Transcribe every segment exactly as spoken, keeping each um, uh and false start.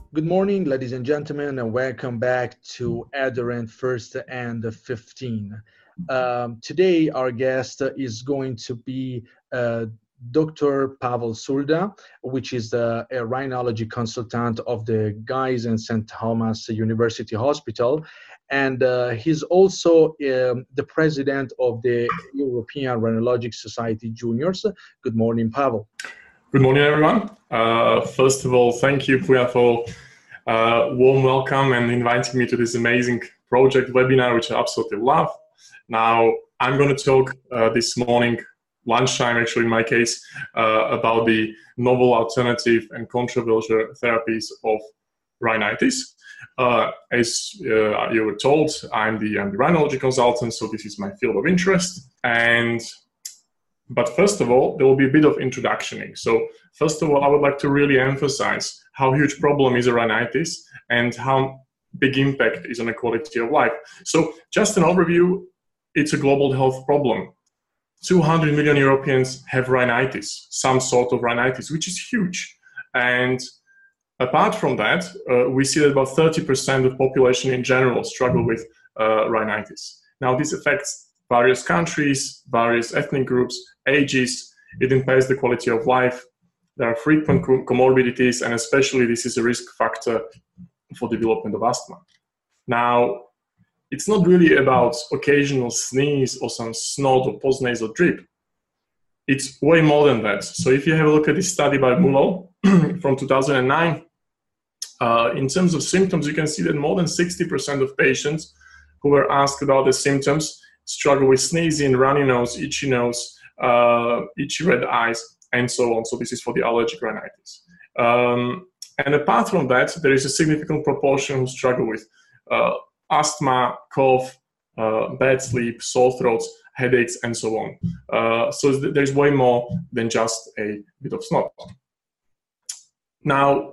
Good morning, ladies and gentlemen, and welcome back to Adherent First and fifteen. Um, today, our guest is going to be uh, Doctor Pavel Sulda, which is the, a rhinology consultant of the Guy's and Saint Thomas University Hospital. And uh, he's also um, the president of the European Rhinologic Society Juniors. Good morning, Pavel. Good morning, everyone. Uh, first of all, thank you, Puya, for uh, warm welcome and inviting me to this amazing project webinar, which I absolutely love. Now, I'm going to talk uh, this morning, lunchtime actually in my case, uh, about the novel alternative and controversial therapies of rhinitis. Uh, as uh, you were told, I'm the, I'm the rhinology consultant, so this is my field of interest. And But first of all, there will be a bit of introductioning. So first of all, I would like to really emphasize how huge problem is rhinitis and how big impact is on the quality of life. So just an overview, it's a global health problem. two hundred million Europeans have rhinitis, some sort of rhinitis, which is huge. And apart from that, uh, we see that about thirty percent of the population in general struggle with uh, rhinitis. Now, this affects various countries, various ethnic groups, ages. It impairs the quality of life. There are frequent comorbidities, and especially this is a risk factor for development of asthma. Now, it's not really about occasional sneeze or some snot or postnasal drip. It's way more than that. So if you have a look at this study by Mullo from two thousand nine, uh, in terms of symptoms, you can see that more than sixty percent of patients who were asked about the symptoms struggle with sneezing, runny nose, itchy nose, uh, itchy red eyes, and so on. So this is for the allergic rhinitis. Um, and apart from that, there is a significant proportion who struggle with uh, asthma, cough, uh, bad sleep, sore throats, headaches, and so on. Uh, so there's way more than just a bit of snot. Now,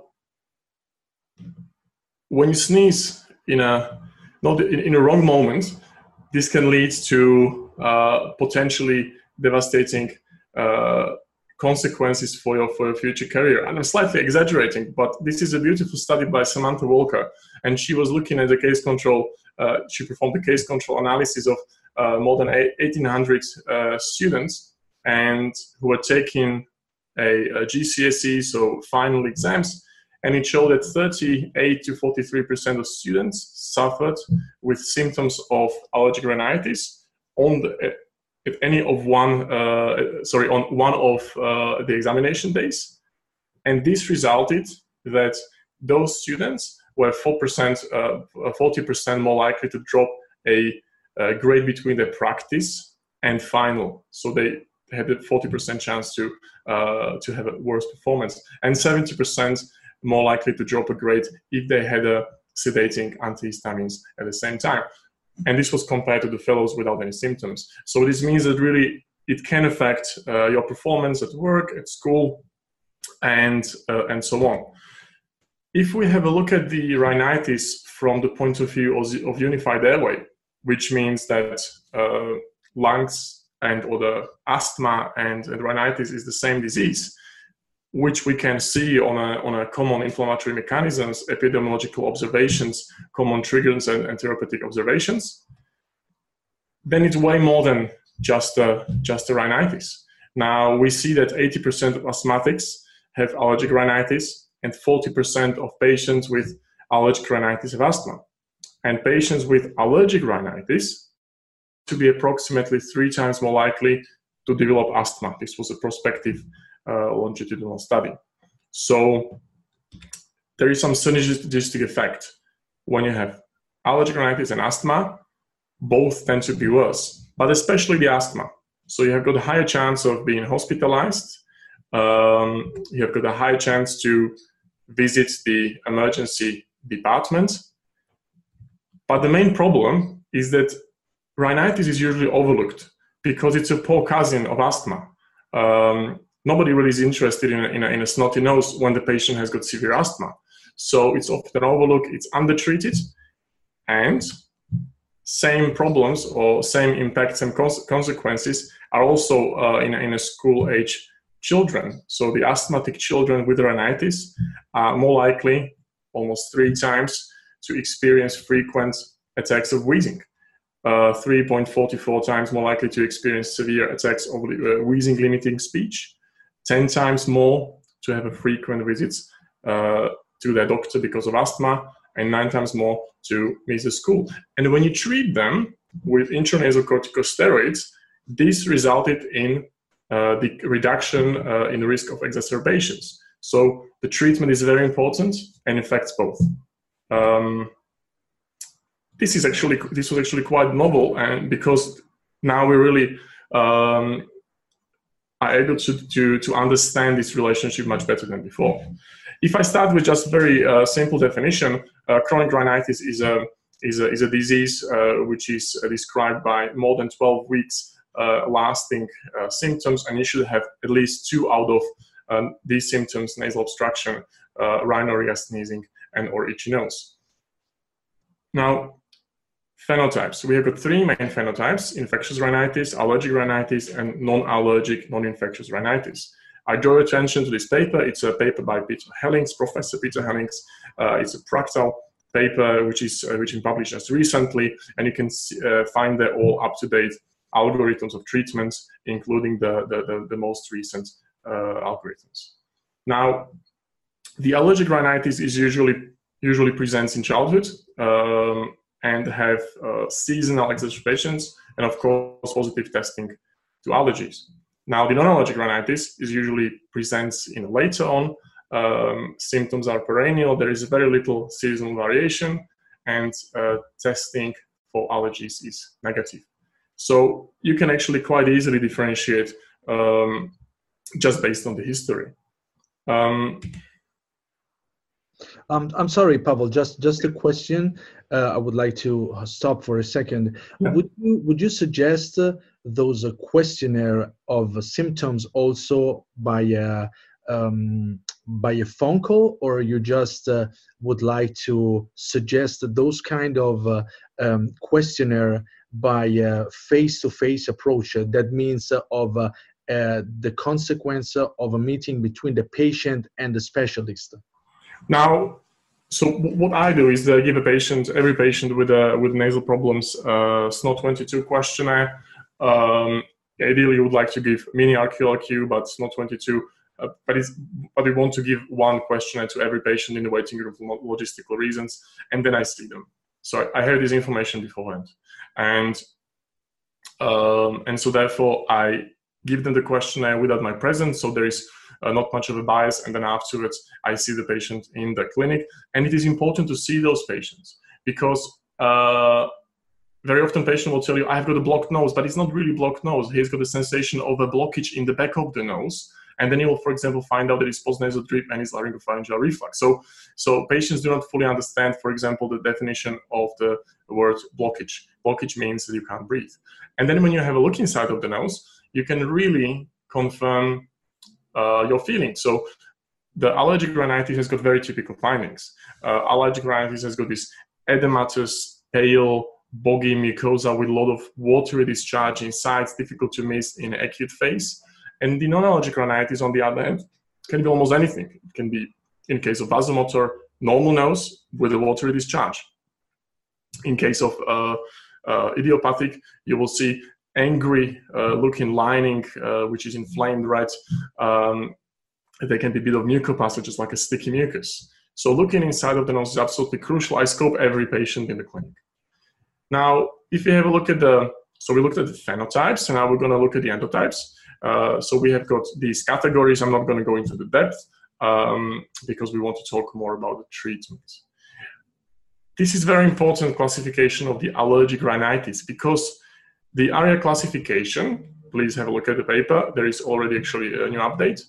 when you sneeze in a not in, in a wrong moment, this can lead to uh, potentially devastating uh, consequences for your for your future career. And I'm slightly exaggerating, but this is a beautiful study by Samantha Walker, and she was looking at the case control. Uh, she performed the case control analysis of uh, more than eighteen hundred uh, students, and who were taking a, a G C S E, so final exams. And it showed that thirty-eight to forty-three percent of students suffered with symptoms of allergic rhinitis on the, at any of one, uh, sorry, on one of uh, the examination days. And this resulted that those students were four percent, uh, forty percent more likely to drop a, a grade between their practice and final. So they had a forty percent chance to, uh, to have a worse performance, and seventy percent more likely to drop a grade if they had a sedating antihistamines at the same time. And this was compared to the fellows without any symptoms. So this means that really it can affect uh, your performance at work, at school, and, uh, and so on. If we have a look at the rhinitis from the point of view of, of unified airway, which means that uh, lungs and or the asthma and, and rhinitis is the same disease, which we can see on a, on a common inflammatory mechanisms, epidemiological observations, common triggers, and, and therapeutic observations, then it's way more than just a, just a rhinitis. Now, we see that eighty percent of asthmatics have allergic rhinitis, and forty percent of patients with allergic rhinitis have asthma. And patients with allergic rhinitis to be approximately three times more likely to develop asthma. This was a prospective Uh, longitudinal study. So there is some synergistic effect. When you have allergic rhinitis and asthma, both tend to be worse, but especially the asthma. So you have got a higher chance of being hospitalized. Um, you have got a higher chance to visit the emergency department. But the main problem is that rhinitis is usually overlooked because it's a poor cousin of asthma. Um, Nobody really is interested in a, in, a, in a snotty nose when the patient has got severe asthma. So it's often overlooked, it's undertreated, and same problems or same impacts and cons consequences are also uh, in, in a school-age children. So the asthmatic children with rhinitis are more likely almost three times to experience frequent attacks of wheezing. Uh, three point four four times more likely to experience severe attacks of uh, wheezing limiting speech, ten times more to have a frequent visits uh, to their doctor because of asthma, and nine times more to miss the school. And when you treat them with intranasal corticosteroids, this resulted in uh, the reduction uh, in the risk of exacerbations. So the treatment is very important and affects both. Um, This is actually this was actually quite novel, and because now we really um, are able to, to to understand this relationship much better than before. If I start with just very uh, simple definition, uh, chronic rhinitis is a is a is a disease uh, which is described by more than twelve weeks uh, lasting uh, symptoms, and you should have at least two out of um, these symptoms: nasal obstruction, uh, rhinorrhea, sneezing, and or itchy nose. Now, phenotypes. We have got three main phenotypes: infectious rhinitis, allergic rhinitis, and non-allergic, non-infectious rhinitis. I draw your attention to this paper. It's a paper by Peter Hellings, Professor Peter Hellings. Uh, it's a Practal paper which is uh, which is published just recently, and you can see, uh, find there all up-to-date algorithms of treatments, including the, the, the, the most recent uh, algorithms. Now, the allergic rhinitis is usually usually presents in childhood, um, and have uh, seasonal exacerbations, and of course positive testing to allergies. Now, the non-allergic rhinitis is usually presents in later on. Um, symptoms are perennial. There is very little seasonal variation, and uh, testing for allergies is negative. So you can actually quite easily differentiate um, just based on the history. Um, Um, I'm sorry, Pavel, just, just a question. Uh, I would like to stop for a second. Yeah. Would you, would you suggest uh, those uh, questionnaire of uh, symptoms also by a, um, by a phone call, or you just uh, would like to suggest those kind of uh, um, questionnaire by a face-to-face approach? Uh, that means uh, of uh, uh, the consequence of a meeting between the patient and the specialist. Now, so what I do is uh, give a patient, every patient with uh, with nasal problems, uh, S N O twenty-two questionnaire. Um, ideally, you would like to give mini R Q L Q, but S N O twenty-two. Uh, but it's but we want to give one questionnaire to every patient in the waiting room for logistical reasons, and then I see them. So I have this information beforehand, and um, and so therefore I give them the questionnaire without my presence. So there is Uh, not much of a bias, and then afterwards I see the patient in the clinic. And it is important to see those patients, because uh, very often patient will tell you, I've got a blocked nose, but it's not really blocked nose. He's got a sensation of a blockage in the back of the nose, and then you will, for example, find out that it's postnasal drip and it's laryngopharyngeal reflux. So, so patients do not fully understand, for example, the definition of the word blockage. Blockage means that you can't breathe. And then when you have a look inside of the nose, you can really confirm Uh, your feelings. So the allergic rhinitis has got very typical findings. Uh, allergic rhinitis has got this edematous, pale, boggy mucosa with a lot of watery discharge inside. It's difficult to miss in an acute phase. And the non-allergic rhinitis, on the other hand, can be almost anything. It can be, in case of vasomotor, normal nose with a watery discharge. In case of uh, uh, idiopathic, you will see angry uh, looking lining, uh, which is inflamed red. Um, there can be a bit of mucopus, which is like a sticky mucus. So looking inside of the nose is absolutely crucial. I scope every patient in the clinic. Now, if you have a look at the, so we looked at the phenotypes, and now we're going to look at the endotypes. Uh, so we have got these categories. I'm not going to go into the depth um, because we want to talk more about the treatment. This is very important classification of the allergic rhinitis, because the ARIA classification, please have a look at the paper, there is already actually a new update,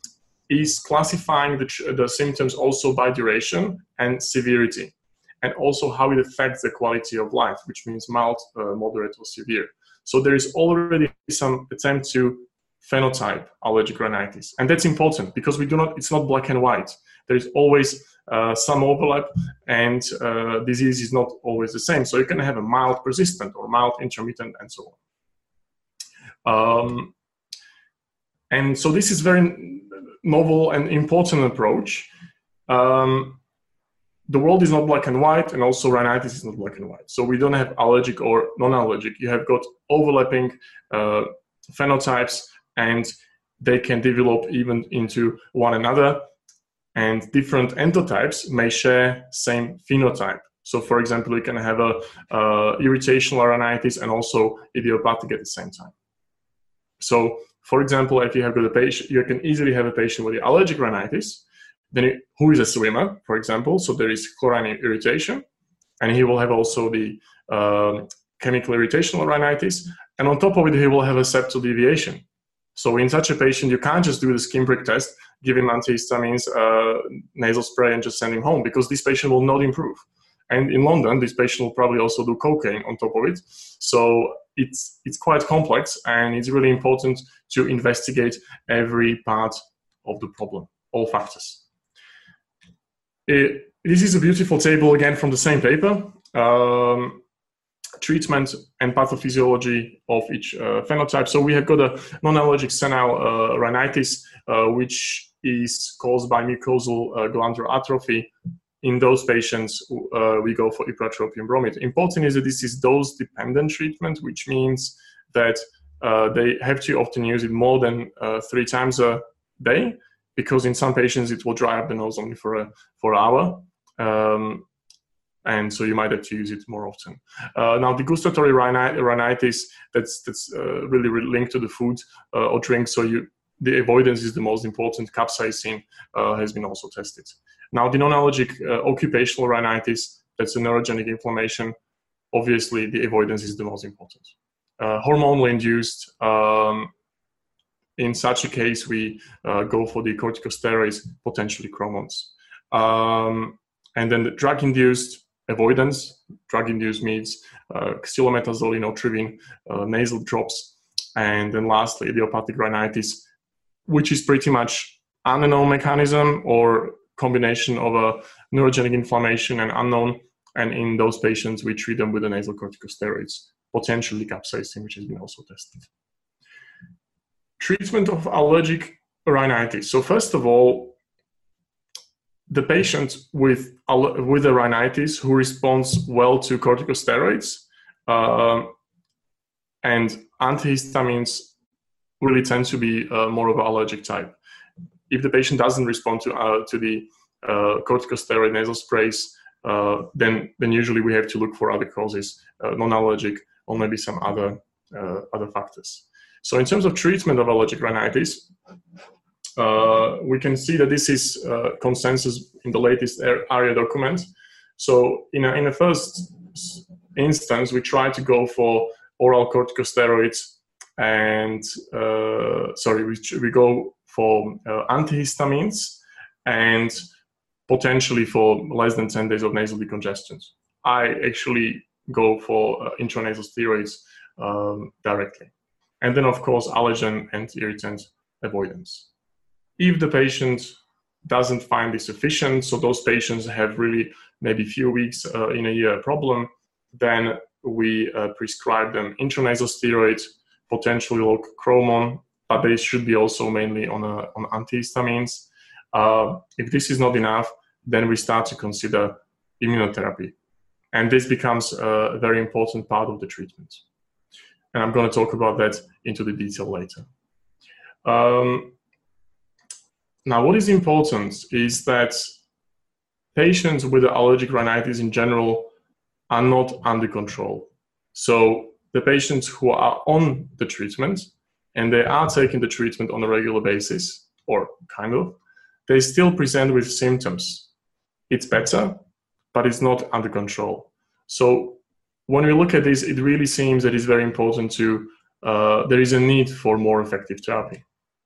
is classifying the, the symptoms also by duration and severity, and also how it affects the quality of life, which means mild, uh, moderate, or severe. So there is already some attempt to phenotype allergic rhinitis, and that's important because we do not, it's not black and white. There is always uh, some overlap, and uh, disease is not always the same. So you can have a mild persistent or mild intermittent and so on. Um, and so this is very novel and important approach. Um, the world is not black and white, and also rhinitis is not black and white. So we don't have allergic or non-allergic. You have got overlapping uh, phenotypes, and they can develop even into one another. And different endotypes may share same phenotype. So, for example, you can have a uh, irritational rhinitis and also idiopathic at the same time. So, for example, if you have got a patient, you can easily have a patient with the allergic rhinitis, then he, who is a swimmer, for example. So there is chlorine irritation, and he will have also the um, chemical irritational rhinitis, and on top of it, he will have a septal deviation. So in such a patient, you can't just do the skin prick test, give him antihistamines, uh, nasal spray, and just send him home, because this patient will not improve. And in London, this patient will probably also do cocaine on top of it. So it's, it's quite complex, and it's really important to investigate every part of the problem, all factors. It, this is a beautiful table, again, from the same paper. Um, treatment and pathophysiology of each uh, phenotype. So we have got a non-allergic senile uh, rhinitis, uh, which is caused by mucosal uh, glandular atrophy. In those patients, uh, we go for ipratropium bromide. Important is that this is dose-dependent treatment, which means that uh, they have to often use it more than uh, three times a day, because in some patients it will dry up the nose only for a for an hour. Um, and so you might have to use it more often. Uh, now, the gustatory rhinitis, that's, that's uh, really, really linked to the food uh, or drink, so you, the avoidance is the most important. Capsaicin uh, has been also tested. Now, the non-allergic uh, occupational rhinitis, that's a neurogenic inflammation. Obviously, the avoidance is the most important. Uh, hormonally induced, um, in such a case, we uh, go for the corticosteroids, potentially Chromons. Um, and then the drug-induced avoidance, drug-induced means uh, xylometazole, inotrivin, uh, nasal drops. And then lastly, idiopathic rhinitis, which is pretty much unknown mechanism or combination of a neurogenic inflammation and unknown. And in those patients, we treat them with the nasal corticosteroids, potentially capsaicin, which has been also tested. Treatment of allergic rhinitis. So first of all, the patient with, with a rhinitis who responds well to corticosteroids uh, and antihistamines really tend to be uh, more of an allergic type. If the patient doesn't respond to, uh, to the uh, corticosteroid nasal sprays, uh, then, then usually we have to look for other causes, uh, non-allergic, or maybe some other, uh, other factors. So in terms of treatment of allergic rhinitis, uh, we can see that this is uh, consensus in the latest ARIA document. So in a, in the first instance, we try to go for oral corticosteroids, and uh, sorry, we, we go for uh, antihistamines and potentially for less than ten days of nasal decongestions. I actually go for uh, intranasal steroids um, directly. And then, of course, allergen and irritant avoidance. If the patient doesn't find this sufficient, so those patients have really maybe few weeks uh, in a year problem, then we uh, prescribe them intranasal steroids, potentially local Chromon, but they should be also mainly on, a, on antihistamines. Uh, if this is not enough, then we start to consider immunotherapy. And this becomes a very important part of the treatment. And I'm going to talk about that into the detail later. Um, now, what is important is that patients with allergic rhinitis in general are not under control. So the patients who are on the treatment, and they are taking the treatment on a regular basis, or kind of, they still present with symptoms. It's better, but it's not under control. So when we look at this, it really seems that it's very important to, uh, there is a need for more effective therapy.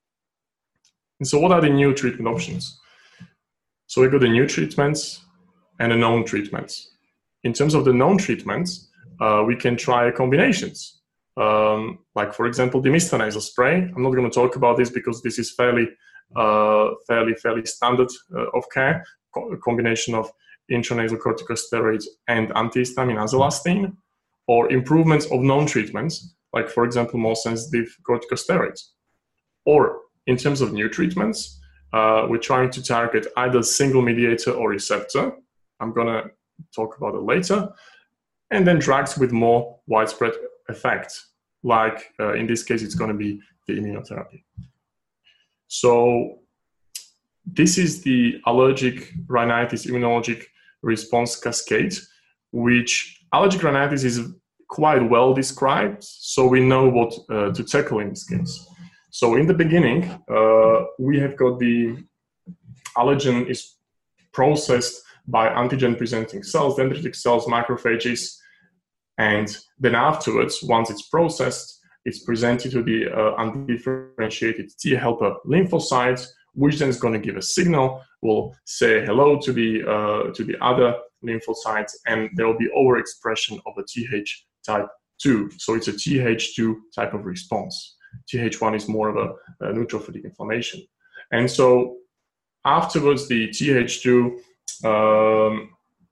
And so what are the new treatment options? So we've got the new treatments and the known treatments. In terms of the known treatments, uh, we can try combinations. Um, like, for example, the Dymista nasal spray. I'm not going to talk about this because this is fairly, uh, fairly, fairly standard uh, of care. Co- a combination of intranasal corticosteroids and antihistamine azolastine, or improvements of known treatments, like, for example, more sensitive corticosteroids. Or in terms of new treatments, uh, we're trying to target either single mediator or receptor. I'm going to talk about it later. And then drugs with more widespread effect, like uh, in this case, it's going to be the immunotherapy. So this is the allergic rhinitis immunologic response cascade, which allergic rhinitis is quite well described, so we know what uh, to tackle in this case. So in the beginning, uh, we have got the allergen is processed by antigen-presenting cells, dendritic cells, macrophages, and then afterwards, once it's processed, it's presented to the uh, undifferentiated T helper lymphocytes, which then is going to give a signal, will say hello to the uh, to the other lymphocytes, and there will be overexpression of a T H type two. So it's a T H two type of response. T H one is more of a, a neutrophilic inflammation. And so afterwards, the T H two um,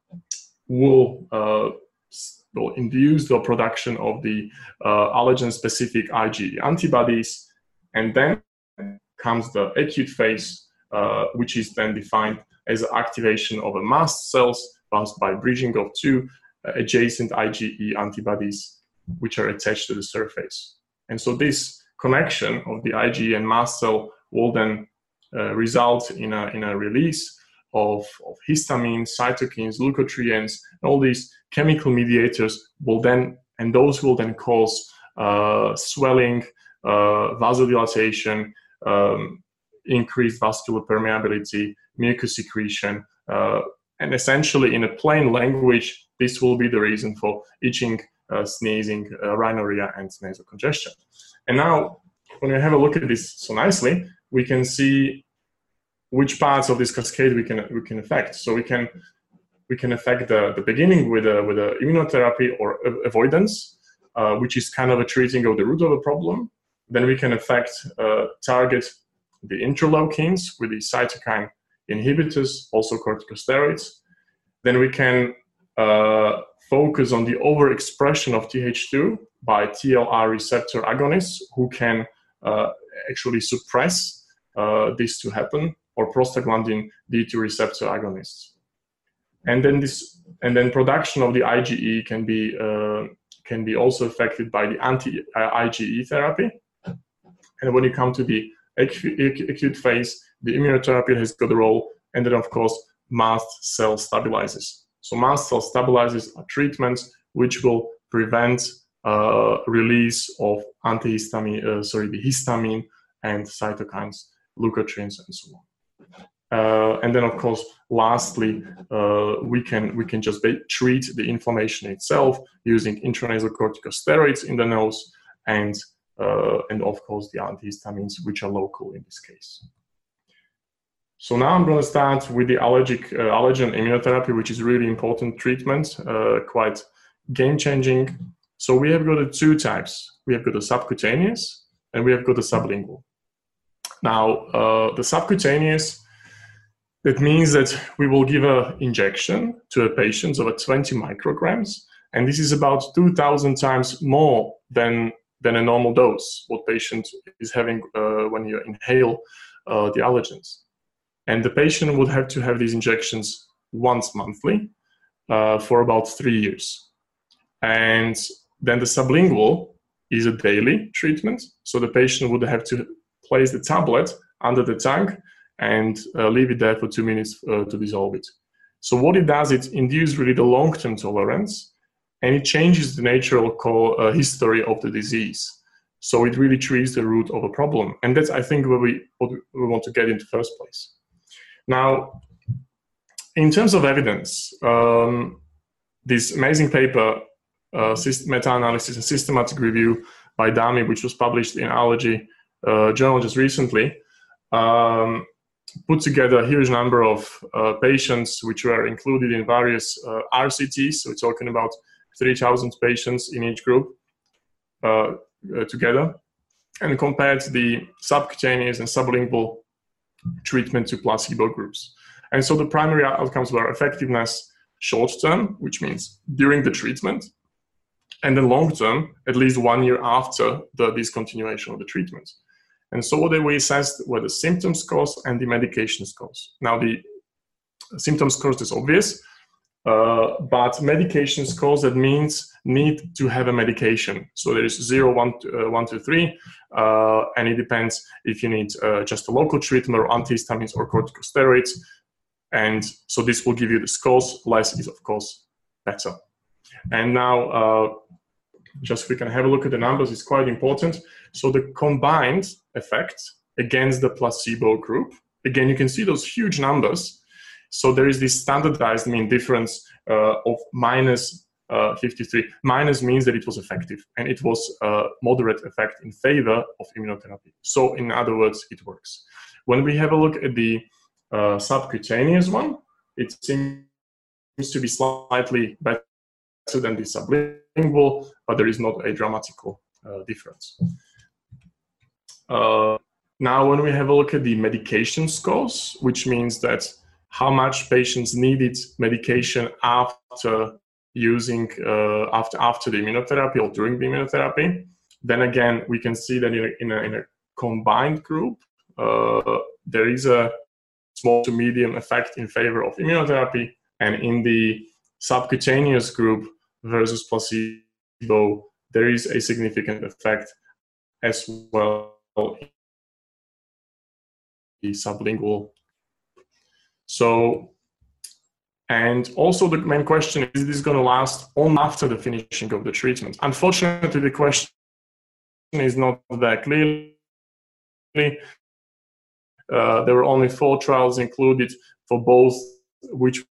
will, uh, will induce the production of the uh, allergen-specific IgE antibodies, and then comes the acute phase, uh, which is then defined as activation of a mast cells passed by bridging of two uh, adjacent IgE antibodies, which are attached to the surface. And so this connection of the IgE and mast cell will then uh, result in a, in a release of, of histamine, cytokines, leukotrienes, and all these chemical mediators will then, and those will then cause uh, swelling, uh, vasodilatation, um, increased vascular permeability, mucus secretion, uh, and essentially in a plain language, this will be the reason for itching, uh, sneezing, uh, rhinorrhea, and nasal congestion. And now, when we have a look at this so nicely, we can see which parts of this cascade we can we can affect. So we can we can affect the, the beginning with a with a immunotherapy or avoidance, uh, which is kind of a treating of the root of the problem. Then we can affect uh, target the interleukins with the cytokine inhibitors, also corticosteroids. Then we can uh, focus on the overexpression of T H two by T L R receptor agonists who can uh, actually suppress uh, this to happen, or prostaglandin D two receptor agonists. And then this, and then production of the IgE can be uh, can be also affected by the anti-IgE therapy. And when you come to the acute, acute phase, the immunotherapy has got a role, and then of course mast cell stabilizers. So mast cell stabilizers are treatments which will prevent uh, release of antihistamine, uh, sorry, the histamine and cytokines, leukotrienes, and so on. Uh, and then, of course, lastly, uh, we can we can just treat the inflammation itself using intranasal corticosteroids in the nose, and uh, and of course the antihistamines, which are local in this case. So now I'm going to start with the allergic uh, allergen immunotherapy, which is really important treatment, uh, quite game-changing. So we have got the two types. We have got the subcutaneous, and we have got the sublingual. Now, uh, the subcutaneous, that means that we will give an injection to a patient of twenty micrograms, and this is about two thousand times more than, than a normal dose, what patient is having uh, when you inhale uh, the allergens. And the patient would have to have these injections once monthly uh, for about three years. And then the sublingual is a daily treatment, so the patient would have to place the tablet under the tongue and uh, leave it there for two minutes uh, to dissolve it. So what it does, it induces really the long-term tolerance, and it changes the natural co- uh, history of the disease. So it really treats the root of a problem. And that's, I think, where we, what we want to get in the first place. Now, in terms of evidence, um, this amazing paper, uh, meta-analysis and systematic review by Dami, which was published in Allergy uh, Journal just recently, um, put together a huge number of uh, patients which were included in various uh, R C Ts. So we're talking about three thousand patients in each group uh, uh, together, and compared the subcutaneous and sublingual treatment to placebo groups. And so the primary outcomes were effectiveness short-term, which means during the treatment, and then long-term, at least one year after the discontinuation of the treatment. And so what we assessed were the symptom scores and the medication scores. Now, the symptom scores is obvious. Uh, but medication scores, that means need to have a medication. So there is zero, one, uh, one, two, three, uh, and it depends if you need uh, just a local treatment or antihistamines or corticosteroids. And so this will give you the scores. Less is, of course, better. And now, uh, just we can have a look at the numbers. It's quite important. So the combined effect against the placebo group, again, you can see those huge numbers. So there is this standardized mean difference uh, of minus uh, fifty-three. Minus means that it was effective, and it was a moderate effect in favor of immunotherapy. So in other words, it works. When we have a look at the uh, subcutaneous one, it seems to be slightly better than the sublingual, but there is not a dramatical uh, difference. Uh, now, when we have a look at the medication scores, which means that how much patients needed medication after using, uh, after, after the immunotherapy or during the immunotherapy, then again, we can see that in a, in a, in a combined group, uh, there is a small to medium effect in favor of immunotherapy, and in the subcutaneous group versus placebo, there is a significant effect as well in the sublingual. So, and also the main question is, is this going to last only after the finishing of the treatment? Unfortunately, the question is not that clearly. Uh, there were only four trials included for both, which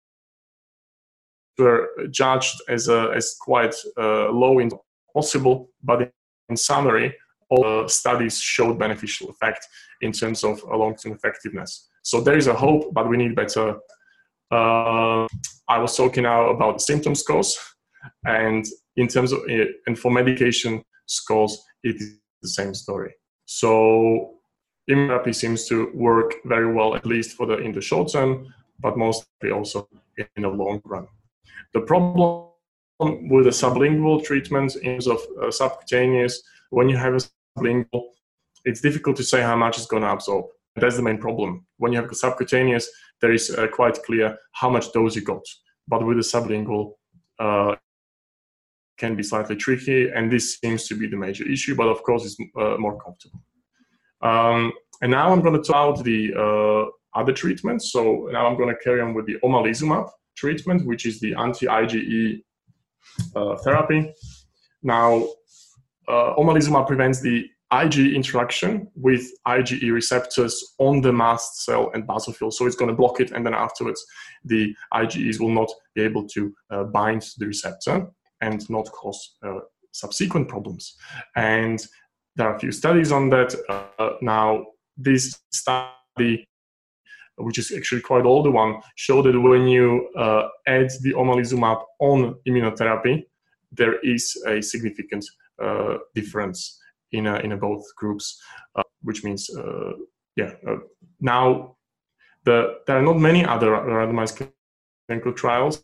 were judged as, a, as quite uh, low in possible, but in summary, all uh, studies showed beneficial effect in terms of uh, long-term effectiveness. So there is a hope, but we need better. Uh, I was talking now about the symptom scores, and in terms of, uh, and for medication scores, it is the same story. So immunotherapy seems to work very well, at least for the in the short term, but mostly also in the long run. The problem with the sublingual treatment in terms of uh, subcutaneous, when you have a sublingual, it's difficult to say how much it's going to absorb. That's the main problem. When you have a subcutaneous, there is uh, quite clear how much dose you got. But with the sublingual, uh, can be slightly tricky, and this seems to be the major issue, but of course it's uh, more comfortable. Um, and now I'm going to talk about the uh, other treatments. So now I'm going to carry on with the omalizumab treatment, which is the anti-I G E uh, therapy. Now, uh, omalizumab prevents the I G E interaction with I G E receptors on the mast cell and basophil. So it's going to block it, and then afterwards the I G Es will not be able to uh, bind to the receptor and not cause uh, subsequent problems. And there are a few studies on that. Uh, now, this study, which is actually quite older one, showed that when you uh, add the omalizumab on immunotherapy, there is a significant uh, difference in a, in a both groups, uh, which means, uh, yeah, uh, now the, there are not many other randomized clinical trials,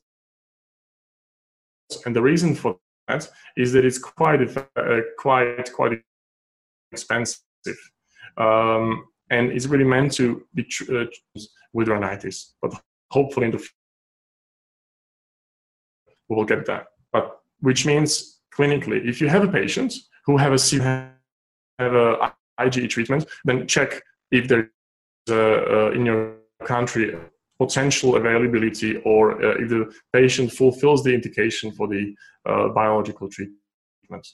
and the reason for that is that it's quite, uh, quite, quite expensive, um, and it's really meant to be uh, with rhinitis, but hopefully in the future we will get that. But which means clinically, if you have a patient who have a have a I G E treatment, then check if there is a, uh, in your country potential availability, or uh, if the patient fulfills the indication for the uh, biological treatment.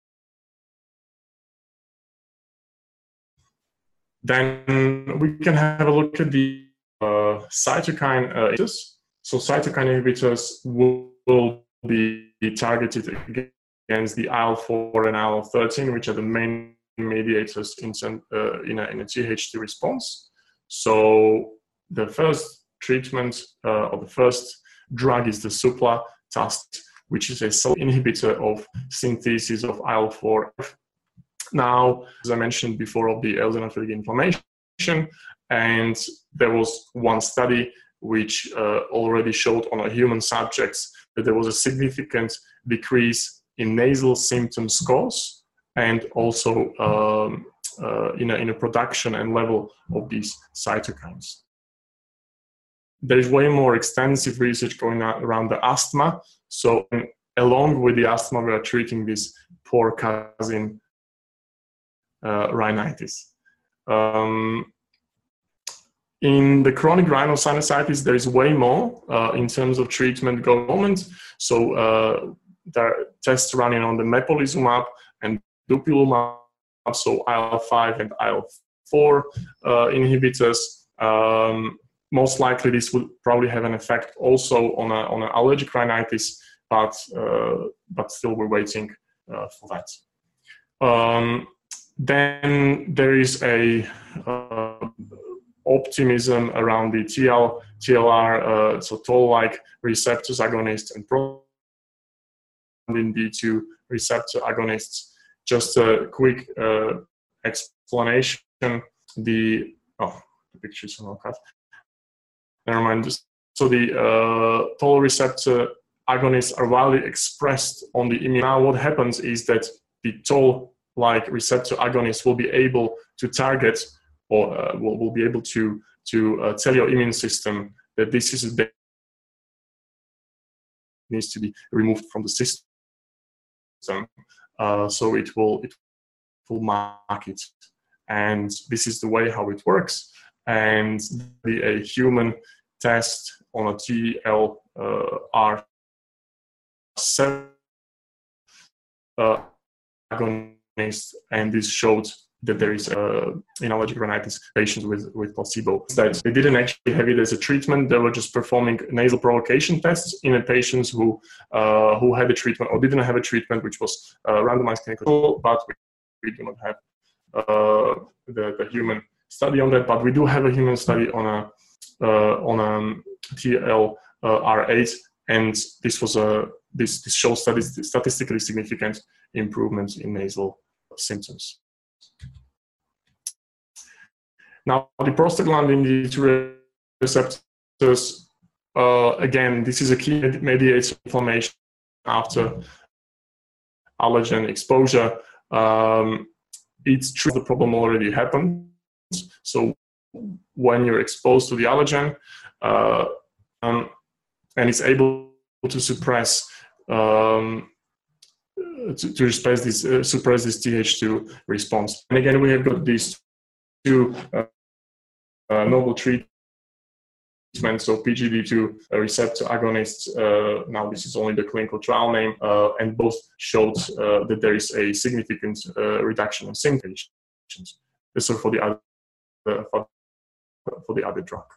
Then we can have a look at the uh, cytokine uh, inhibitors. So cytokine inhibitors will, will be targeted against the I L four and I L thirteen, which are the main mediators in, some, uh, in, a, in a T H T response. So the first treatment uh, or the first drug is the suplataste, which is a inhibitor of synthesis of I L four. Now, as I mentioned before, of the eosinophilic inflammation, and there was one study which uh, already showed on a human subjects that there was a significant decrease in nasal symptom scores, and also um, uh, in, a, in a production and level of these cytokines. there's way more extensive research going on around the asthma. So along with the asthma, we are treating this poor cousin uh, rhinitis. Um, in the chronic rhinosinusitis, there is way more uh, in terms of treatment going on. So uh, there are tests running on the mepolizumab and dupilumab, so I L five and I L four uh, inhibitors. Um, most likely this would probably have an effect also on a, on an allergic rhinitis, but, uh, but still we're waiting uh, for that. Um, then there is a uh, optimism around the T L, T L R, uh, so toll-like receptors agonists and prothrombin D two receptor agonists. Just a quick uh, explanation. The oh, the pictures are not cut. Never mind. So the uh, toll receptor agonists are widely expressed on the immune. Now, what happens is that the toll-like receptor agonists will be able to target, or uh, will, will be able to to uh, tell your immune system that this is a needs to be removed from the system. Uh, so it will it will mark it, and this is the way how it works. And the a human test on a T L R seven uh, agonist, and this showed that there is uh, in allergic rhinitis patients with, with placebo. That they didn't actually have it as a treatment. They were just performing nasal provocation tests in a patients who uh, who had a treatment or didn't have a treatment, which was uh, randomized clinical trial, but we, we do not have uh, the, the human study on that. But we do have a human study on a uh, on a T L R eight, and this was a this this shows statistically significant improvements in nasal symptoms. Now, the prostaglandin D two receptors, uh, again, this is a key mediator inflammation after allergen exposure. Um, it's true the problem already happened. So when you're exposed to the allergen, uh, um, and it's able to suppress um, to, to suppress this uh, suppress this T H two response. And again, we have got these two uh, uh, novel treatments, so P G D two uh, receptor agonists. Uh, now this is only the clinical trial name, uh, and both showed uh, that there is a significant uh, reduction in symptoms. So for the other uh, for, for the other drug.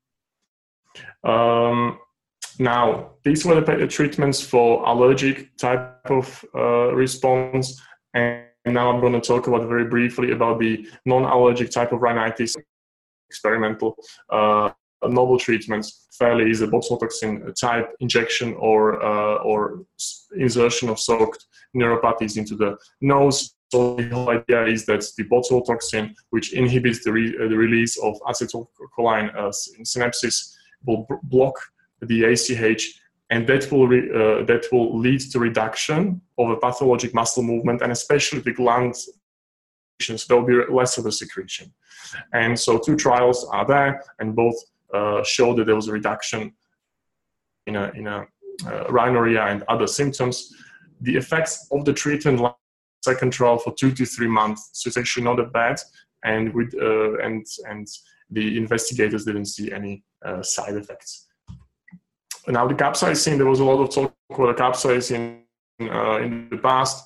Um, Now, these were the treatments for allergic type of uh, response, and now I'm going to talk about very briefly about the non-allergic type of rhinitis. Experimental uh, novel treatments, fairly easy botulotoxin type injection or uh, or insertion of soaked neuropathies into the nose. So the whole idea is that the botulotoxin, which inhibits the, re uh, the release of acetylcholine uh, synapses, will block the A C H, and that will re, uh, that will lead to reduction of a pathologic muscle movement, and especially the glands. There will be less of a secretion. And so two trials are there, and both uh, show that there was a reduction in a in a uh, rhinorrhea and other symptoms. The effects of the treatment second trial for two to three months, so it's actually not that bad. And with uh, and and the investigators didn't see any uh, side effects. Now, the capsaicin, there was a lot of talk about the capsaicin uh, in the past.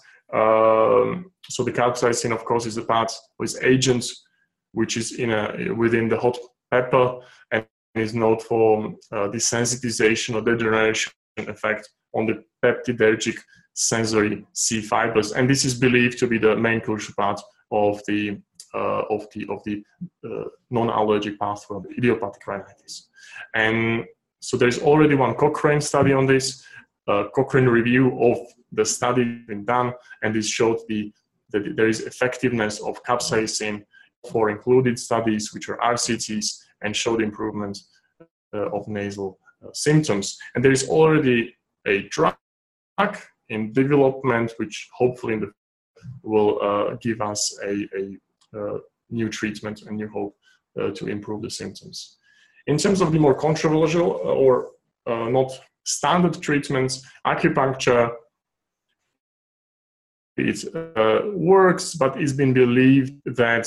Um, so the capsaicin, of course, is a part, is agent, which is in a, within the hot pepper, and is known for uh, desensitization or degeneration effect on the peptidergic sensory C fibers. And this is believed to be the main crucial part of the uh, of the of the uh, non-allergic pathway of the idiopathic rhinitis. And so there's already one Cochrane study on this, uh, Cochrane review of the study been done, and this showed the that there is effectiveness of capsaicin for included studies, which are R C Ts, and showed improvement uh, of nasal uh, symptoms. And there is already a drug in development, which hopefully in the, will uh, give us a, a uh, new treatment and new hope uh, to improve the symptoms. In terms of the more controversial or uh, not standard treatments, acupuncture, it uh, works, but it's been believed that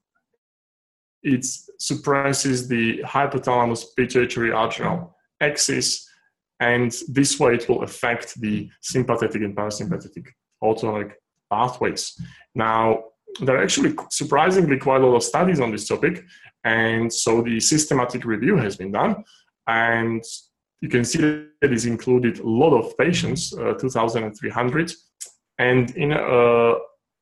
it suppresses the hypothalamus pituitary adrenal axis, and this way it will affect the sympathetic and parasympathetic autonomic pathways. Now, there are actually surprisingly quite a lot of studies on this topic, and so the systematic review has been done, and you can see that it's included a lot of patients, uh, two thousand three hundred, and in uh,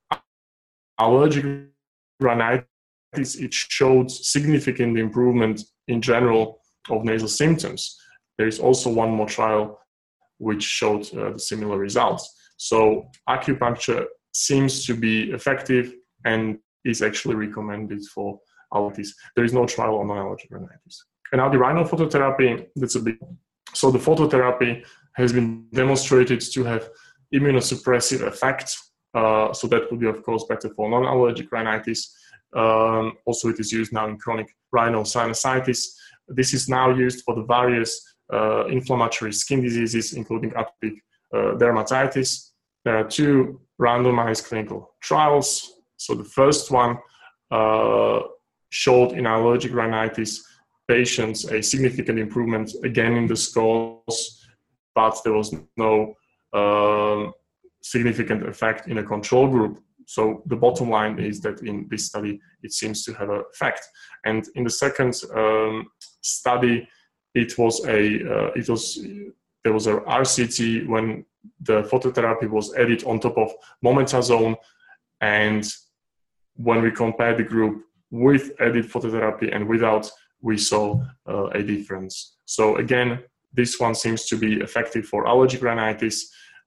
allergic rhinitis, it showed significant improvement in general of nasal symptoms. There is also one more trial which showed uh, the similar results. So acupuncture seems to be effective and is actually recommended for allergies. There is no trial on allergic rhinitis. And now the rhinophototherapy, that's a big. So the phototherapy has been demonstrated to have immunosuppressive effect. Uh, so that would be, of course, better for non-allergic rhinitis. Um, also, it is used now in chronic rhinosinusitis. This is now used for the various uh, inflammatory skin diseases, including atopic uh, dermatitis. There are two randomized clinical trials. So the first one uh, showed in allergic rhinitis patients a significant improvement again in the scores, but there was no uh, significant effect in a control group. So the bottom line is that in this study, it seems to have an effect. And in the second um, study, it was a uh, it was there was a R C T when the phototherapy was added on top of mometasone, and when we compared the group with added phototherapy and without, we saw uh, a difference. So again, this one seems to be effective for allergic rhinitis,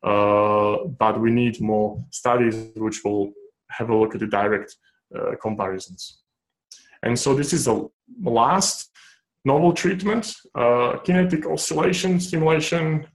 uh, but we need more studies which will have a look at the direct uh, comparisons. And so this is the last novel treatment, uh, kinetic oscillation stimulation.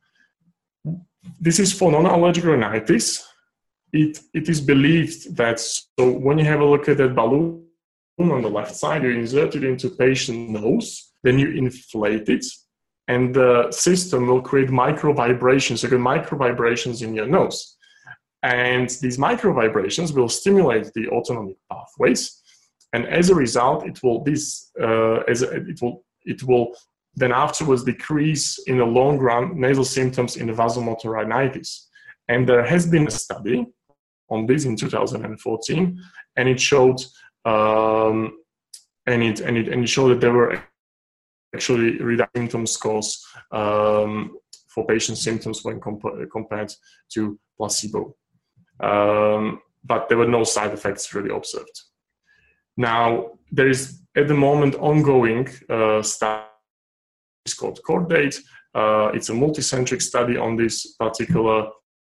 This is for non-allergic rhinitis. It, it is believed that so when you have a look at that balloon on the left side, you insert it into patient's nose, then you inflate it, and the system will create micro vibrations, so you get micro vibrations in your nose. And these micro vibrations will stimulate the autonomic pathways, and as a result, it will this uh, as a, it will it will then afterwards decrease in the long run nasal symptoms in the vasomotor rhinitis. And there has been a study on this in two thousand fourteen, and it showed um, and it and it and it showed that there were actually reduced symptom scores um, for patient symptoms when comp- compared to placebo. Um, but there were no side effects really observed. Now, there is at the moment ongoing uh, study called CORDATE. Uh, it's a multicentric study on this particular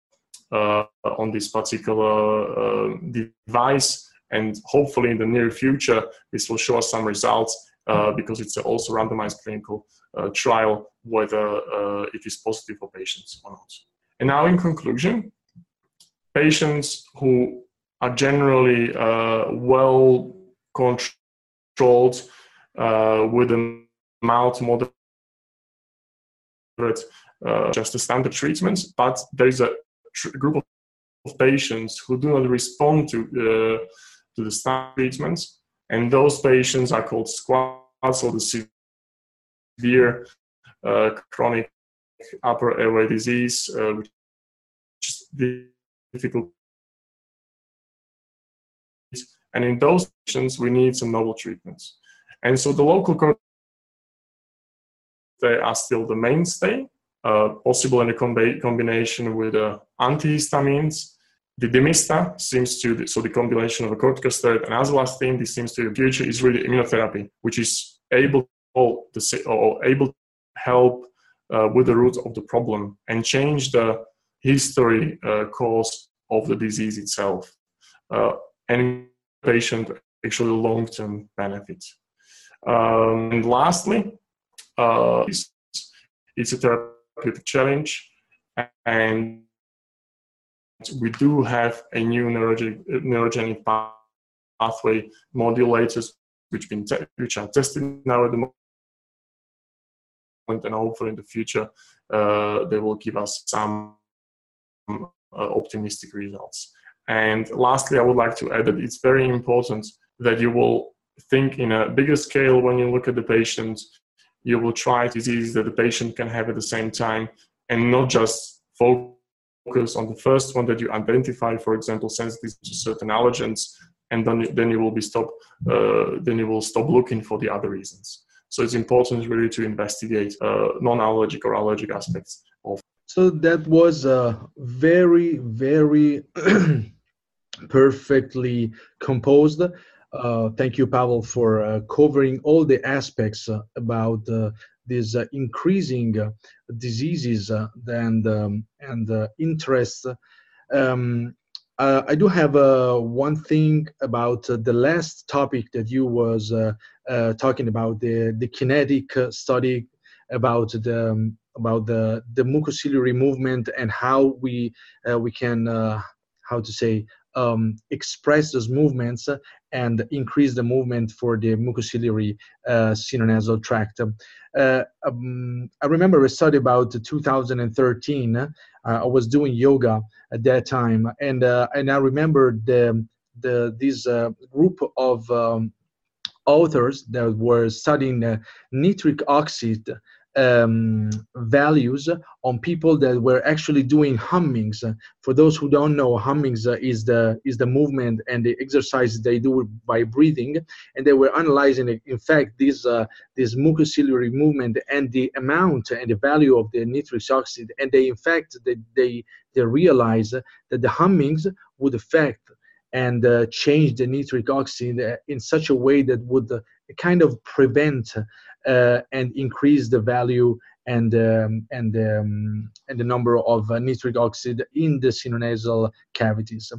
uh, on this particular uh, device, and hopefully in the near future this will show us some results uh, because it's also randomized clinical uh, trial whether uh, it is positive for patients or not. And now, in conclusion, patients who are generally uh, well controlled uh, with a mild, moderate, uh, just a standard treatment, but there is a tr- group of patients who do not respond to uh, to the standard treatments, and those patients are called squads, or the severe uh, chronic upper airway disease, uh, which is difficult. And in those patients, we need some novel treatments. And so the local corticosteroids, they are still the mainstay, uh, possible in a combi- combination with uh, antihistamines. The Dymista seems to, so the combination of a corticosteroid and azolastine, this seems to be the future, is really immunotherapy, which is able to, or able to help uh, with the root of the problem and change the history uh, cause of the disease itself. Uh, and patient actually long-term benefit. Um, and lastly, uh, it's, it's a therapeutic challenge, and we do have a new neurogenic, neurogenic pathway modulators which, been te- which are tested now at the and hopefully in the future uh, they will give us some uh, optimistic results. And lastly, I would like to add that it's very important that you will think in a bigger scale when you look at the patient. You will try diseases that the patient can have at the same time, and not just focus on the first one that you identify, for example, sensitive to certain allergens, and then then you will be stop uh, then you will stop looking for the other reasons. So it's important really to investigate uh, non-allergic or allergic aspects of. So that was a very, very perfectly composed. Uh, thank you, Pavel, for uh, covering all the aspects uh, about uh, these uh, increasing uh, diseases uh, and um, and uh, interests. Um, uh, I do have uh, one thing about uh, the last topic that you was uh, uh, talking about, the the kinetic uh, study about the um, about the the mucociliary movement and how we uh, we can uh, how to say um, express those movements and increase the movement for the mucociliary uh, sinonasal tract. Uh, um, I remember a study about two thousand thirteen. Uh, I was doing yoga at that time, and uh, and I remember the the this uh, group of um, authors that were studying uh, nitric oxide um, values on people that were actually doing hummings. For those who don't know, hummings uh, is the is the movement and the exercise they do by breathing, and they were analyzing, in fact, this uh, this mucociliary movement and the amount and the value of the nitric oxide, and they in fact they they, they realized that the hummings would affect and uh, change the nitric oxide in such a way that would uh, kind of prevent uh, and increase the value and um, and um, and the number of uh, nitric oxide in the sinonasal cavities.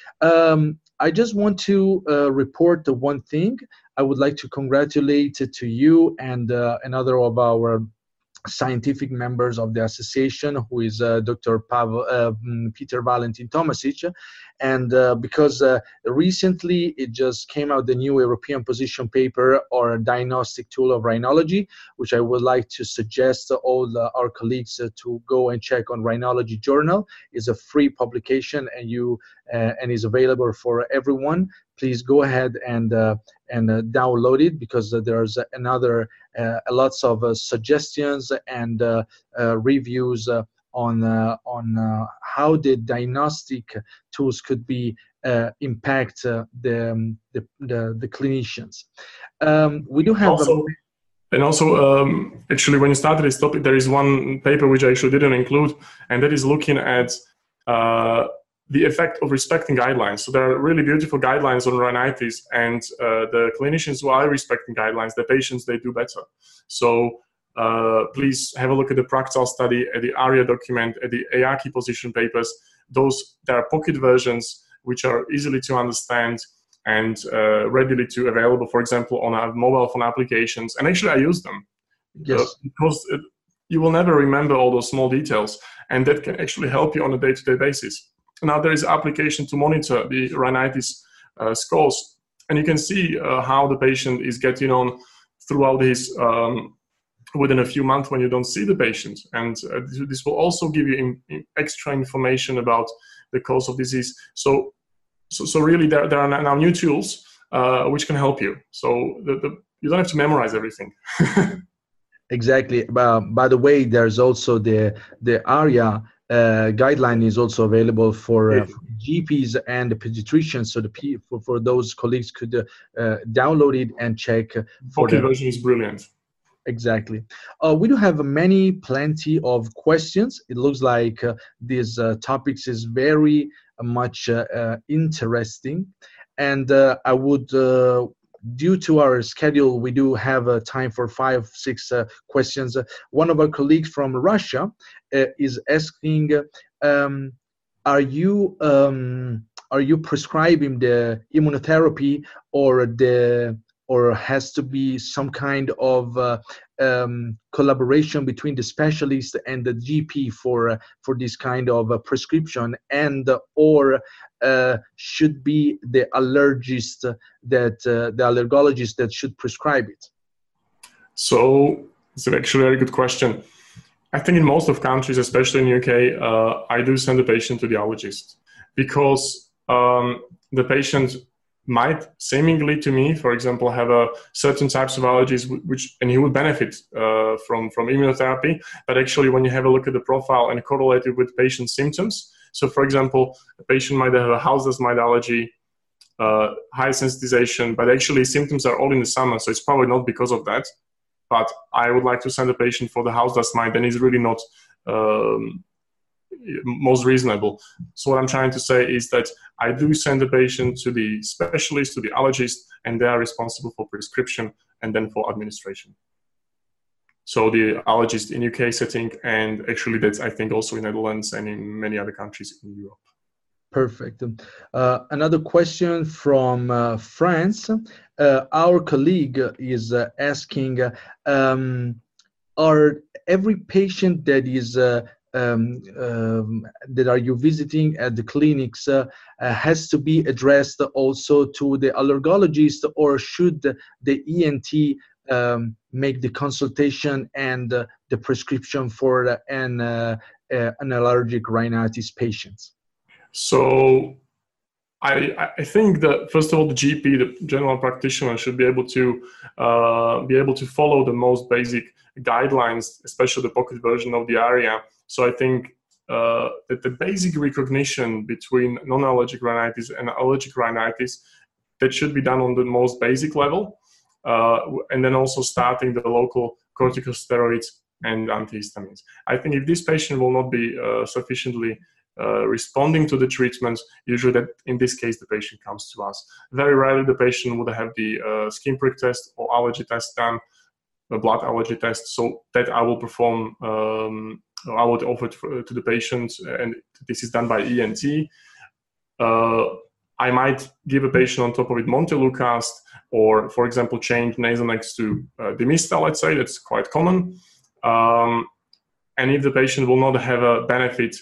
Um, I just want to uh, report the one thing. I would like to congratulate to you and uh, another of our scientific members of the association, who is uh, Doctor Pavel, uh, Peter Valentin Tomasic, and uh, because uh, recently it just came out the new European position paper or diagnostic tool of rhinology, which I would like to suggest all uh, our colleagues uh, to go and check on Rhinology Journal. It's a free publication and you uh, and is available for everyone. Please go ahead and uh, and uh, download it, because uh, there's another uh, lots of uh, suggestions and uh, uh, reviews uh, on uh, on uh, how the diagnostic tools could be uh, impact uh, the, um, the the the clinicians. Um, we do have also, a and also um, actually when you started this topic, there is one paper which I actually didn't include, and that is looking at uh, the effect of respecting guidelines. So there are really beautiful guidelines on rhinitis, and uh, the clinicians who are respecting guidelines, the patients, they do better. So uh, please have a look at the Practal study, at the ARIA document, at the A A K I position papers. Those, there are pocket versions which are easily to understand and uh, readily to available, for example, on our mobile phone applications. And actually I use them. yes. uh, because it, you will never remember all those small details, and that can actually help you on a day-to-day basis. Now there is an application to monitor the rhinitis uh, scores, and you can see uh, how the patient is getting on throughout his, um, within a few months when you don't see the patient. And uh, this, this will also give you in, in extra information about the cause of disease. So, so, so really there, there are now new tools uh, which can help you. So the, the, you don't have to memorize everything. Exactly. Uh, by the way, there's also the the ARIA uh, guideline is also available for, uh, for G Ps and the pediatricians. So the P, for, for those colleagues could uh, uh, download it and check. For the the version is brilliant. Exactly. Uh, we do have many, plenty of questions. It looks like uh, these uh, topics is very uh, much uh, uh, interesting, and uh, I would. Uh, Due to our schedule, we do have uh, time for five, six uh, questions. Uh, one of our colleagues from Russia uh, is asking, um, "Are you um, are you prescribing the immunotherapy, or the or has to be some kind of uh, um, collaboration between the specialist and the G P for uh, for this kind of uh, prescription, and uh, or uh, should be the allergist that uh, the allergologist that should prescribe it?" So It's actually a very good question. I think in most of countries, especially in the U K, uh, I do send the patient to the allergist because um, the patient might seemingly to me, for example, have a certain types of allergies, which and he would benefit uh, from from immunotherapy. But actually, when you have a look at the profile and correlate it with patient symptoms, so for example, a patient might have a house dust mite allergy, uh, high sensitization, but actually symptoms are all in the summer, so it's probably not because of that. But I would like to send a patient for the house dust mite, then it's really not um, most reasonable. So what I'm trying to say is that I do send the patient to the specialist, to the allergist, and they are responsible for prescription and then for administration. So the allergist in U K setting, and actually that's I think also in Netherlands and in many other countries in Europe. Perfect. Uh, another question from uh, France. Uh, our colleague is uh, asking, uh, um, are every patient that is uh, um, um, that are you visiting at the clinics uh, uh, has to be addressed also to the allergologist, or should the E N T um, make the consultation and uh, the prescription for uh, an, uh, uh, an allergic rhinitis patient? So I, I think that first of all, the G P, the general practitioner, should be able to uh, be able to follow the most basic guidelines, especially the pocket version of the area. So I think uh, that the basic recognition between non-allergic rhinitis and allergic rhinitis, that should be done on the most basic level, uh, and then also starting the local corticosteroids and antihistamines. I think if this patient will not be uh, sufficiently Uh, responding to the treatment, usually that in this case the patient comes to us. Very rarely the patient would have the uh, skin prick test or allergy test done, a blood allergy test, so that I will perform, um, I would offer to, to the patient, and this is done by E N T. Uh, I might give a patient on top of it Montelukast, or for example change Nasonex to uh, Dymista, let's say, that's quite common. Um, and if the patient will not have a benefit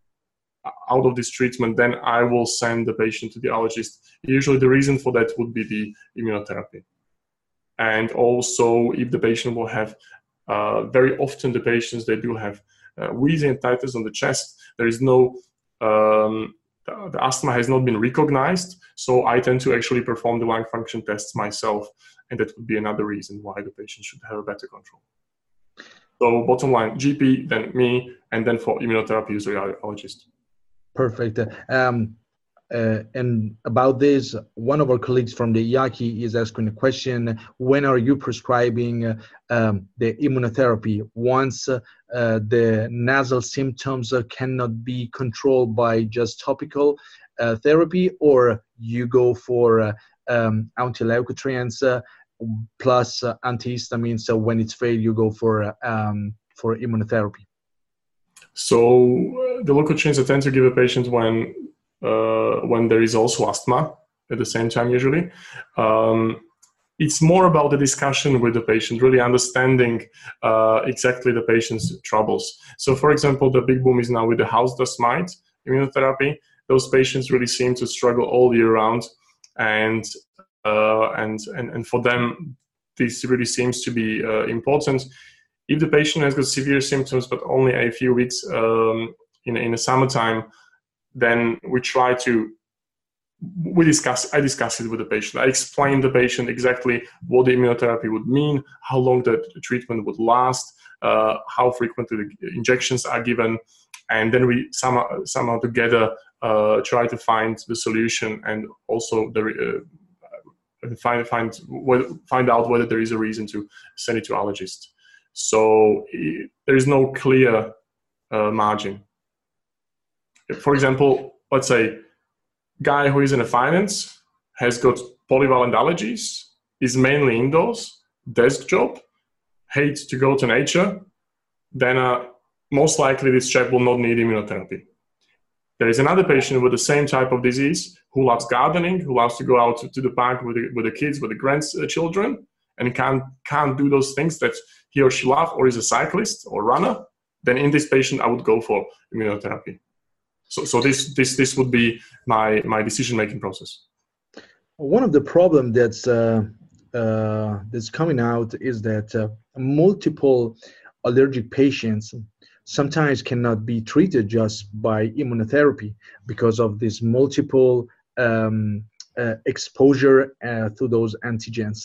out of this treatment, then I will send the patient to the allergist. Usually the reason for that would be the immunotherapy. And also if the patient will have, uh, very often the patients, they do have uh, wheezing and tightness on the chest. There is no, um, the, the asthma has not been recognized. So I tend to actually perform the lung function tests myself. And that would be another reason why the patient should have a better control. So bottom line, G P, then me, and then for immunotherapy, usually allergist. Perfect. Um, uh, and about this, one of our colleagues from the I A C I is asking a question: when are you prescribing uh, um, the immunotherapy? Once uh, uh, the nasal symptoms uh, cannot be controlled by just topical uh, therapy, or you go for uh, um, anti-leukotrienes uh, plus uh, antihistamines? So when it's failed, you go for uh, um, for immunotherapy. So uh, the leukotrienes I tend to give a patient when uh, when there is also asthma at the same time usually. Um, it's more about the discussion with the patient, really understanding uh, exactly the patient's troubles. So for example, the big boom is now with the house dust mite immunotherapy. Those patients really seem to struggle all year round, and uh, and, and and for them this really seems to be uh, important. If the patient has got severe symptoms, but only a few weeks um, in, in the summertime, then we try to, we discuss, I discuss it with the patient. I explain the patient exactly what the immunotherapy would mean, how long the treatment would last, uh, how frequently the injections are given, and then we somehow, somehow together uh, try to find the solution, and also the, uh, find, find, find out whether there is a reason to send it to allergist. So there is no clear uh, margin. For example, let's say guy who is in a finance has got polyvalent allergies, is mainly indoors, desk job, hates to go to nature, then uh, most likely this chap will not need immunotherapy. There is another patient with the same type of disease who loves gardening, who loves to go out to, to the park with the, with the kids, with the grandchildren, and can't, can't do those things that he or she loves, or is a cyclist or runner. Then in this patient, I would go for immunotherapy. So, so this, this, this would be my, my decision-making process. One of the problems that's uh, uh, that's coming out is that uh, multiple allergic patients sometimes cannot be treated just by immunotherapy because of this multiple um, uh, exposure uh, to those antigens.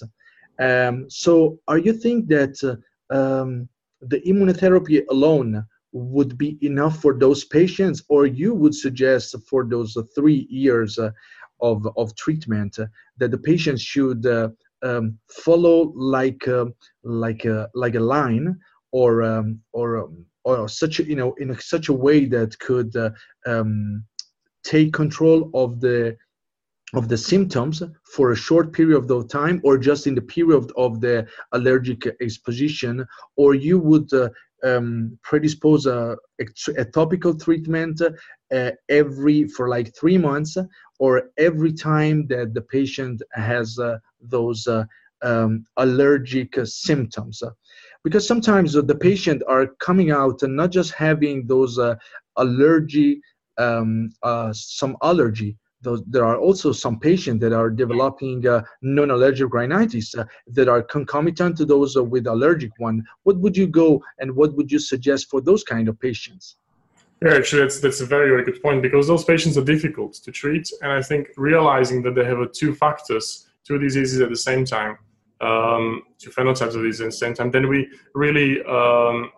Um, so, are you think that uh, um, the immunotherapy alone would be enough for those patients, or you would suggest for those uh, three years uh, of of treatment uh, that the patient should uh, um, follow like uh, like a like a line, or um, or um, or such a, you know, in a, such a way that could uh, um, take control of the of the symptoms for a short period of the time, or just in the period of the allergic exposition, or you would uh, um, predispose a, a topical treatment uh, every for like three months, or every time that the patient has uh, those uh, um, allergic uh, symptoms. Because sometimes uh, the patient are coming out and not just having those uh, allergy, um, uh, some allergy. Those, there are also some patients that are developing uh, non-allergic rhinitis uh, that are concomitant to those uh, with allergic one. What would you go and what would you suggest for those kind of patients? Yeah, actually, that's, that's a very, very good point, because those patients are difficult to treat. And I think realizing that they have uh, two factors, two diseases at the same time, um, two phenotypes of disease at the same time, then we really, um,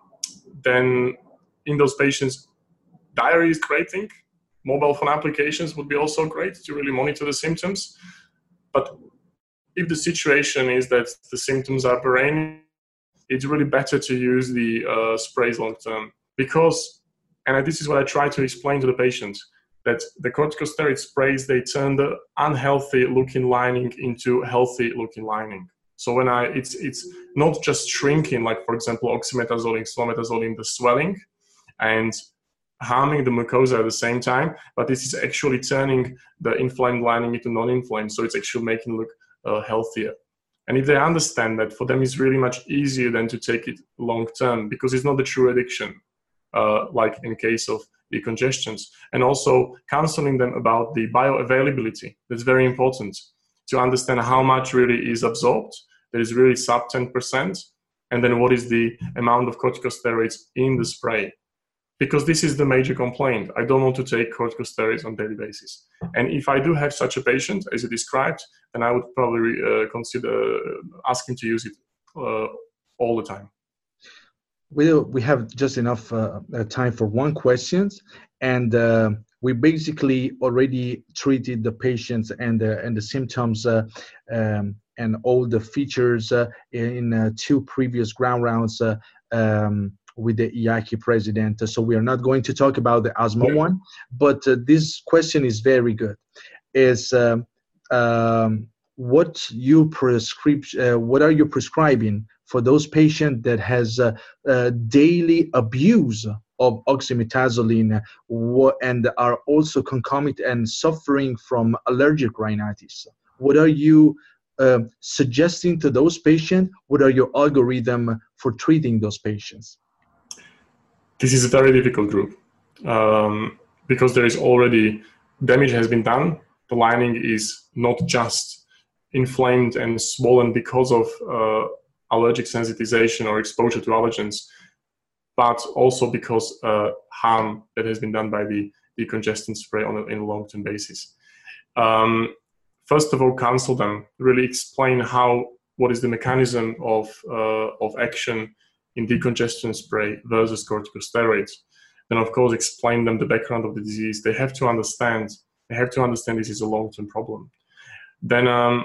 then in those patients, diary is great thing. Mobile phone applications would be also great to really monitor the symptoms. But if the situation is that the symptoms are perennial, it's really better to use the uh, sprays long term. Because, and this is what I try to explain to the patient, that the corticosteroid sprays, they turn the unhealthy looking lining into healthy looking lining. So when I, it's, it's not just shrinking, like for example, oxymetazoline, esometazoline, the swelling, and harming the mucosa at the same time, but this is actually turning the inflamed lining into non-inflamed, so it's actually making it look uh, healthier. And if they understand that, for them it's really much easier than to take it long-term, because it's not a true addiction, uh, like in case of decongestions. And also counseling them about the bioavailability. That's very important, to understand how much really is absorbed, that is really sub ten percent, and then what is the amount of corticosteroids in the spray. Because this is the major complaint. I don't want to take corticosteroids on a daily basis. And if I do have such a patient, as you described, then I would probably uh, consider asking to use it uh, all the time. We, we have just enough uh, time for one question. And uh, we basically already treated the patients and, uh, and the symptoms uh, um, and all the features uh, in uh, two previous ground rounds uh, um, with the I A C I president. So we are not going to talk about the asthma yeah. one, but uh, this question is very good. Is um, um, what you prescribe, uh, what are you prescribing for those patients that has uh, uh, daily abuse of oxymetazoline and are also concomitant and suffering from allergic rhinitis? What are you uh, suggesting to those patients? What are your algorithm for treating those patients? This is a very difficult group um, because there is already damage has been done. The lining is not just inflamed and swollen because of uh, allergic sensitization or exposure to allergens, but also because uh, harm that has been done by the decongestant spray on a, in a long-term basis. Um, first of all, counsel them, really explain how, what is the mechanism of, uh, of action in decongestant spray versus corticosteroids. Then of course explain them the background of the disease. They have to understand, they have to understand this is a long-term problem. Then um,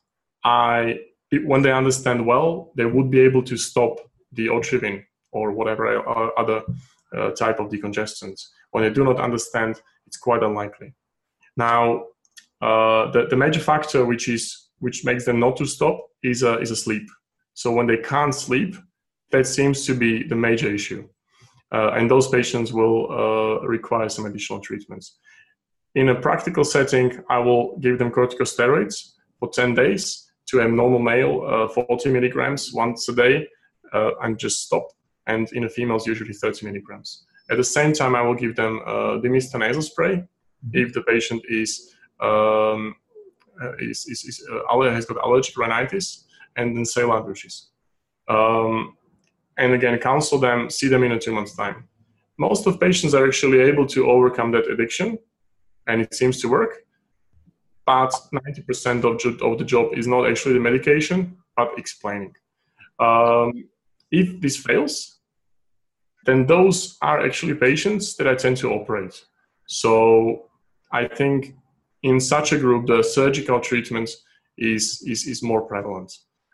I, when they understand well, they would be able to stop the Otrivin or whatever other uh, type of decongestants. When they do not understand, it's quite unlikely. Now, uh, the, the major factor which is which makes them not to stop is a, is a sleep. So when they can't sleep, that seems to be the major issue. Uh, and those patients will uh, require some additional treatments. In a practical setting, I will give them corticosteroids for ten days to a normal male, uh, forty milligrams once a day, uh, and just stop. And in a female, it's usually thirty milligrams. At the same time, I will give them uh, Dymista nasal spray mm-hmm. if the patient is, um, uh, is, is, is uh, has got allergic rhinitis. and then say languages. Um, and again, counsel them, see them in a two months time. Most of patients are actually able to overcome that addiction, and it seems to work. But ninety percent of, of the job is not actually the medication, but explaining. Um, if this fails, then those are actually patients that I tend to operate. So I think in such a group, the surgical treatment is, is, is more prevalent.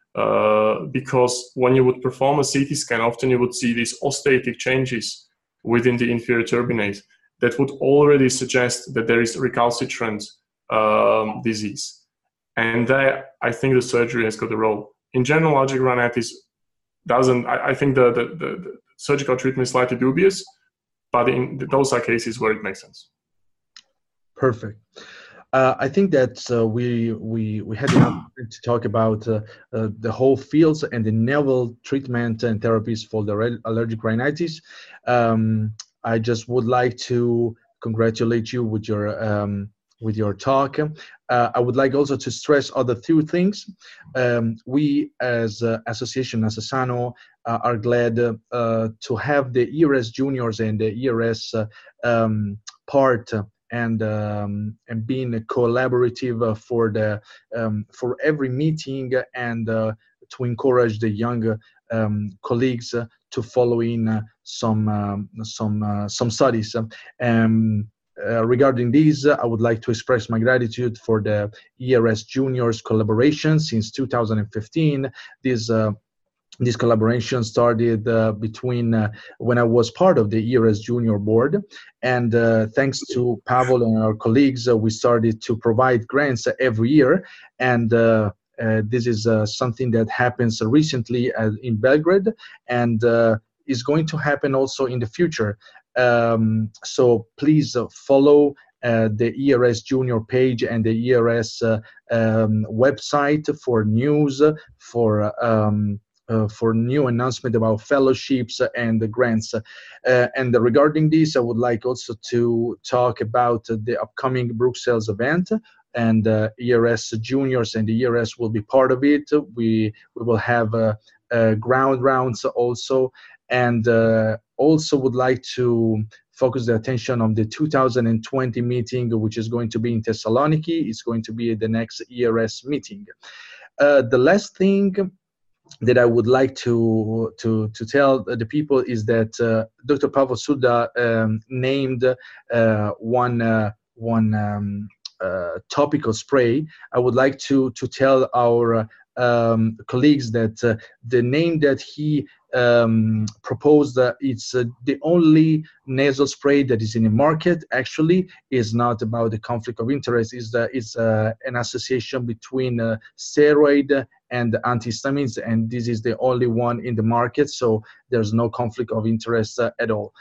Uh, because when you would perform a C T scan, often you would see these osteotic changes within the inferior turbinate that would already suggest that there is recalcitrant um, disease. And there, I think the surgery has got a role. In general, algic rhinitis doesn't, I, I think the, the, the, the surgical treatment is slightly dubious, but in those are cases where it makes sense. Perfect. Uh, I think that uh, we we we had enough time to talk about uh, uh, the whole fields and the novel treatment and therapies for the allergic rhinitis. Um, I just would like to congratulate you with your um, with your talk. Uh, I would like also to stress other two things. Um, we as uh, Association Assasano uh, are glad uh, to have the E R S juniors and the E R S uh, um, part. Uh, and um, and being collaborative uh, for the um, for every meeting and uh, to encourage the young um, colleagues uh, to follow in uh, some um, some uh, some studies. Um, uh, regarding these, uh, I would like to express my gratitude for the E R S Juniors collaboration since two thousand fifteen. This uh, This collaboration started uh, between uh, when I was part of the E R S Junior Board, and uh, thanks to Pavel and our colleagues, uh, we started to provide grants every year, and uh, uh, this is uh, something that happens recently uh, in Belgrade, and uh, is going to happen also in the future. Um, so please uh, follow Uh, the E R S Junior page and the E R S uh, um, website for news, for um, Uh, for new announcement about fellowships and the grants. Uh, and regarding this, I would like also to talk about the upcoming Bruxelles event, and uh, E R S juniors and the E R S will be part of it. We, we will have uh, uh, ground rounds also, and uh, also would like to focus the attention on the two thousand twenty meeting, which is going to be in Thessaloniki. It's going to be the next E R S meeting. Uh, the last thing that I would like to to to tell the people is that uh, Doctor Pavel Suda um, named uh, one uh, one um, uh, topical spray. I would like to to tell our um, colleagues that uh, the name that he um, proposed, uh, it's uh, the only nasal spray that is in the market. Actually, is not about the conflict of interest. Is the it's uh, an association between uh, steroid and antihistamines, and this is the only one in the market, so there's no conflict of interest uh, at all.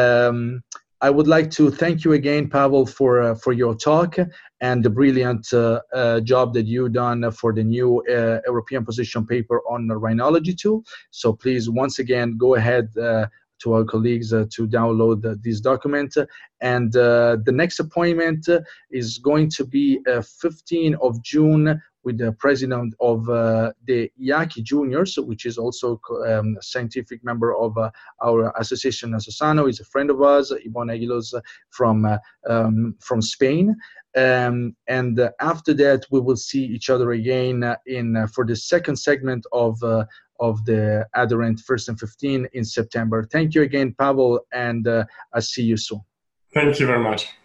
Um, I would like to thank you again, Pavel, for uh, for your talk and the brilliant uh, uh, job that you've done for the new uh, European position paper on the rhinology tool. So please, once again, go ahead uh, to our colleagues uh, to download uh, this document. And uh, the next appointment uh, is going to be uh, fifteenth of June with the president of uh, the I A C I Juniors, which is also um, a scientific member of uh, our association, Assasano. He's a friend of ours, Ivon Aguilos from, uh, um, from Spain. Um, and uh, after that, we will see each other again uh, in uh, for the second segment of uh, of the Adherent First and fifteen in September. Thank you again, Pavel, and uh, I'll see you soon. Thank you very much.